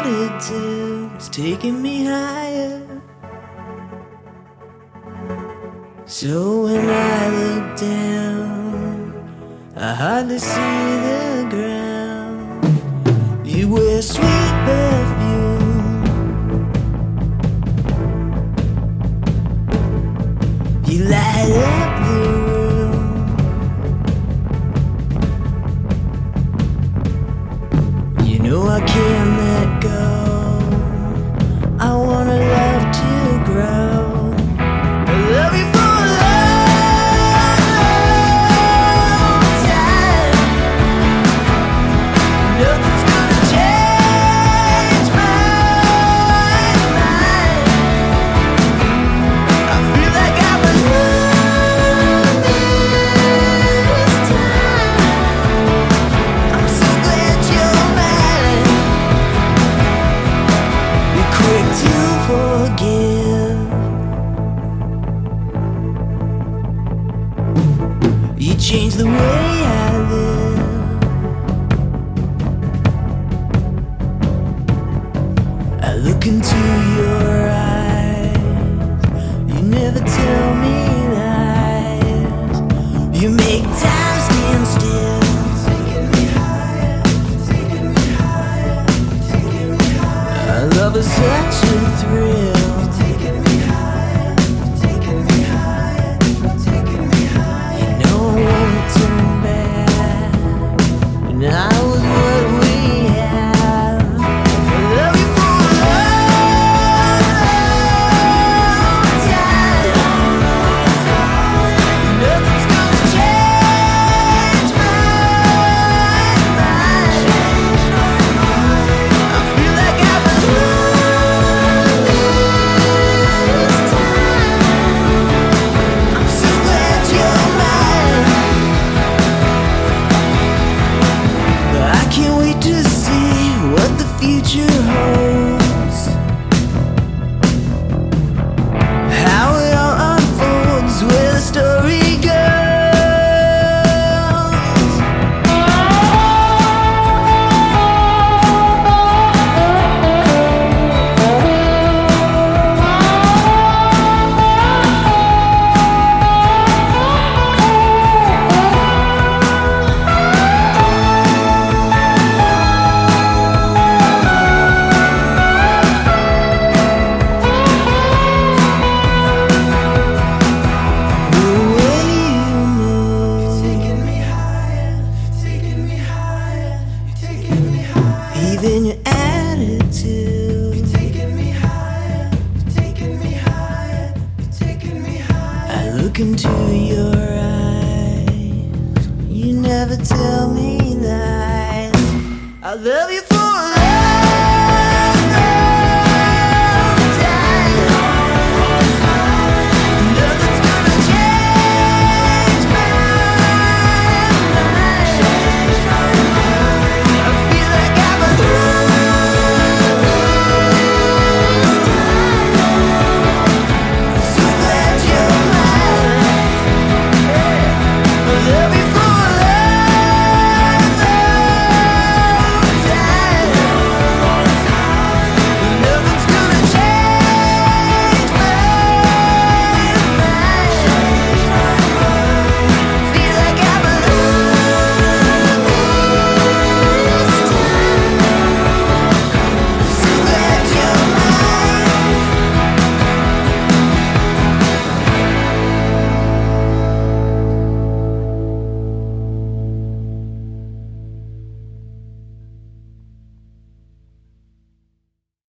attitude's taking me higher. So when I look down, I hardly see the ground. You wear sweet perfume, you light up the room. You know I can't let go, I wanna love to grow. I love you for you changed the way I live. I look into your eyes, you never tell me lies. You make time stand still, taking me higher, taking me higher, taking me higher. Our love is such a thrill. Future holds, how it all unfolds, where the story goes. Even your attitude, you're taking me higher, you're taking me higher, you're taking me higher. I look into your eyes, you never tell me lies. I love you